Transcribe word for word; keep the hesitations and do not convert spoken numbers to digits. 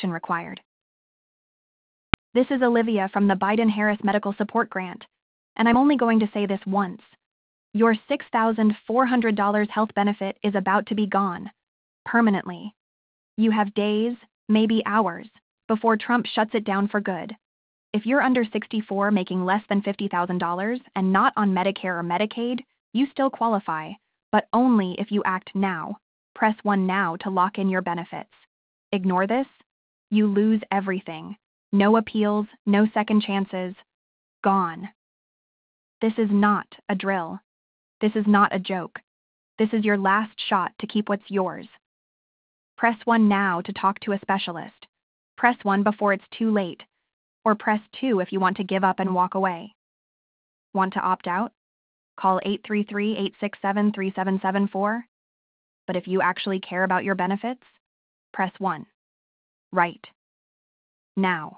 required. This is Olivia from the Biden-Harris Medical Support Grant, and I'm only going to say this once. Your six thousand four hundred dollars health benefit is about to be gone, permanently. You have days, maybe hours, before Trump shuts it down for good. If you're under sixty-four making less than fifty thousand dollars and not on Medicare or Medicaid, you still qualify, but only if you act now. Press one now to lock in your benefits. Ignore this, you lose everything. No appeals, no second chances. Gone. This is not a drill. This is not a joke. This is your last shot to keep what's yours. Press one now to talk to a specialist. Press one before it's too late. Or press two if you want to give up and walk away. Want to opt out? Call eight three three, eight six seven, three seven seven four. But if you actually care about your benefits, press one. Right. Now.